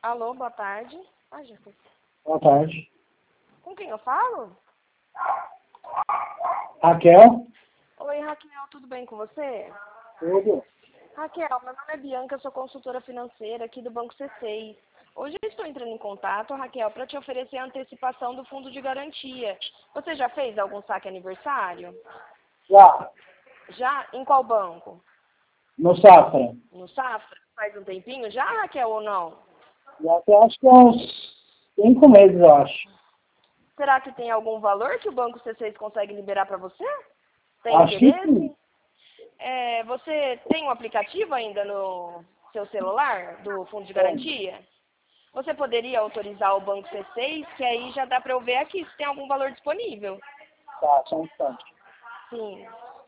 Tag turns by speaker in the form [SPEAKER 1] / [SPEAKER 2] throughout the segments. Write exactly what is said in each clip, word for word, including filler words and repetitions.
[SPEAKER 1] Alô, boa tarde. Ai, já foi.
[SPEAKER 2] Boa tarde.
[SPEAKER 1] Com quem eu falo?
[SPEAKER 2] Raquel?
[SPEAKER 1] Oi, Raquel, tudo bem com você?
[SPEAKER 2] Tudo.
[SPEAKER 1] Raquel, meu nome é Bianca, eu sou consultora financeira aqui do Banco C seis. Hoje eu estou entrando em contato, Raquel, para te oferecer a antecipação do fundo de garantia. Você já fez algum saque aniversário?
[SPEAKER 2] Já.
[SPEAKER 1] Já? Em qual banco?
[SPEAKER 2] No Safra.
[SPEAKER 1] No Safra? Faz um tempinho já, Raquel, ou não?
[SPEAKER 2] Já tem acho que uns cinco meses, eu acho.
[SPEAKER 1] Será que tem algum valor que o Banco C seis consegue liberar para você? Tem
[SPEAKER 2] Acho que
[SPEAKER 1] interesse?
[SPEAKER 2] sim.
[SPEAKER 1] É, você tem um aplicativo ainda no seu celular do fundo de garantia? Você poderia autorizar o Banco C seis, que aí já dá para eu ver aqui se tem algum valor disponível.
[SPEAKER 2] Tá, só um instante.
[SPEAKER 1] Sim.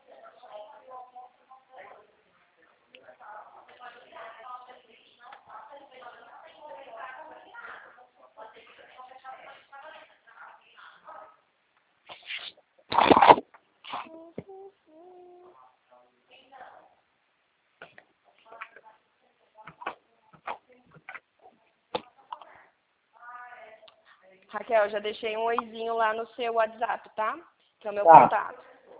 [SPEAKER 1] Raquel, eu já deixei um oizinho lá no seu WhatsApp, tá? Que é o meu
[SPEAKER 2] Tá.
[SPEAKER 1] contato.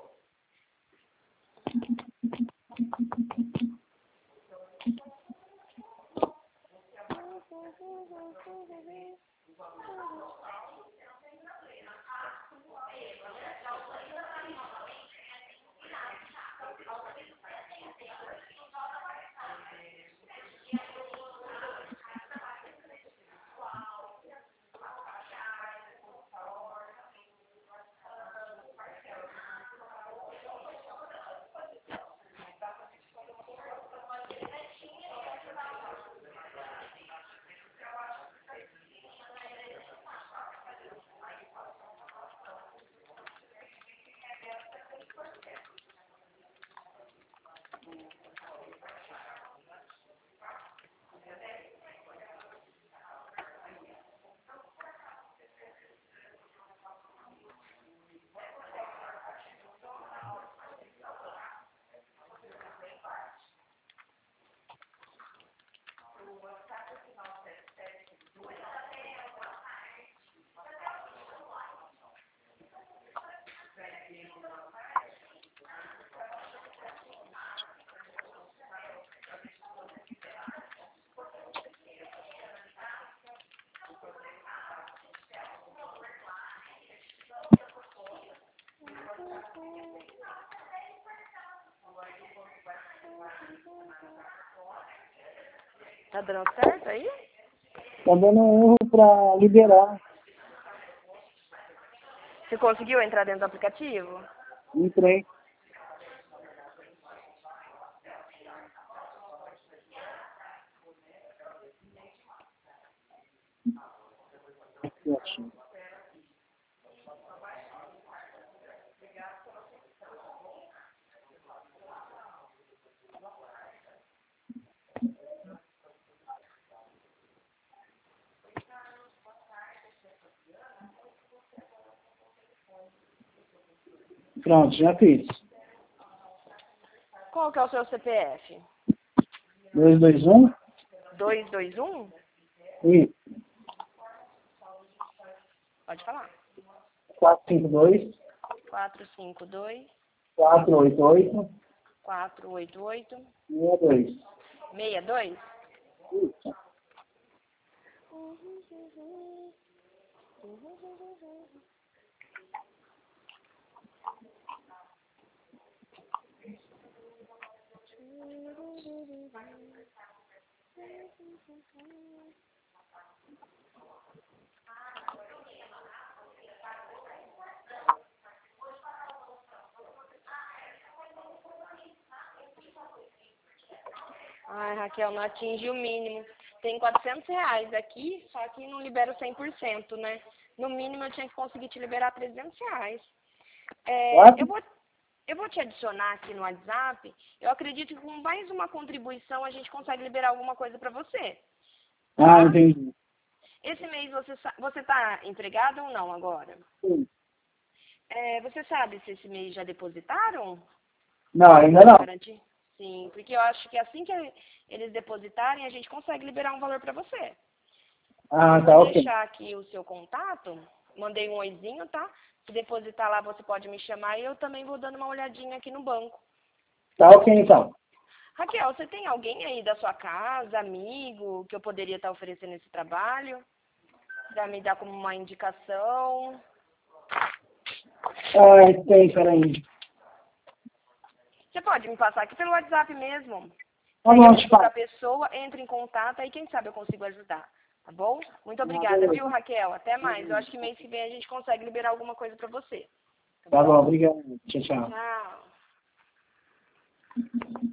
[SPEAKER 1] Tá dando certo aí?
[SPEAKER 2] Tá dando um erro pra liberar.
[SPEAKER 1] Você conseguiu entrar dentro do aplicativo?
[SPEAKER 2] Entrei. Aqui. Pronto, já fiz.
[SPEAKER 1] Qual que é o seu C P F?
[SPEAKER 2] dois, dois, um.
[SPEAKER 1] dois dois um?
[SPEAKER 2] E
[SPEAKER 1] Pode falar.
[SPEAKER 2] quatro, cinco, dois.
[SPEAKER 1] quatro cinco dois,
[SPEAKER 2] quatro, oito, oito.
[SPEAKER 1] quatro oito oito,
[SPEAKER 2] seis, dois.
[SPEAKER 1] seis dois?
[SPEAKER 2] Isso.
[SPEAKER 1] Ai, Raquel, não atinge o mínimo. Tem quatrocentos reais aqui, só que não libero cem por cento, né? No mínimo eu tinha que conseguir te liberar trezentos reais. É,
[SPEAKER 2] Quatro?
[SPEAKER 1] eu, vou, eu vou te adicionar aqui no WhatsApp. Eu acredito que com mais uma contribuição a gente consegue liberar alguma coisa para você.
[SPEAKER 2] Ah,
[SPEAKER 1] Tá?
[SPEAKER 2] entendi.
[SPEAKER 1] Esse mês você sa- você está empregado ou não agora?
[SPEAKER 2] Sim.
[SPEAKER 1] É, você sabe se esse mês já depositaram?
[SPEAKER 2] Não,
[SPEAKER 1] No
[SPEAKER 2] ainda
[SPEAKER 1] fundo de
[SPEAKER 2] não.
[SPEAKER 1] garantia? Sim, porque eu acho que assim que eles depositarem, a gente consegue liberar um valor para você.
[SPEAKER 2] Ah,
[SPEAKER 1] Eu
[SPEAKER 2] tá,
[SPEAKER 1] vou
[SPEAKER 2] ok.
[SPEAKER 1] deixar aqui o seu contato. Mandei um oizinho, tá? Se depositar lá, você pode me chamar e eu também vou dando uma olhadinha aqui no banco.
[SPEAKER 2] Tá ok, então.
[SPEAKER 1] Raquel, você tem alguém aí da sua casa, amigo, que eu poderia estar oferecendo esse trabalho? Para me dar como uma indicação?
[SPEAKER 2] Ah, tem, peraí.
[SPEAKER 1] Você pode me passar aqui pelo WhatsApp mesmo.
[SPEAKER 2] Tá
[SPEAKER 1] Aí
[SPEAKER 2] bom,
[SPEAKER 1] eu
[SPEAKER 2] te
[SPEAKER 1] digo para a
[SPEAKER 2] passo.
[SPEAKER 1] pessoa, entre em contato, aí quem sabe eu consigo ajudar. Tá bom? Muito
[SPEAKER 2] Ah,
[SPEAKER 1] obrigada,
[SPEAKER 2] beleza.
[SPEAKER 1] viu, Raquel? Até mais. Eu acho que mês que vem a gente consegue liberar alguma coisa para você. Tá
[SPEAKER 2] Tá bom,
[SPEAKER 1] bom?
[SPEAKER 2] obrigado. Tchau, tchau.
[SPEAKER 1] Tchau.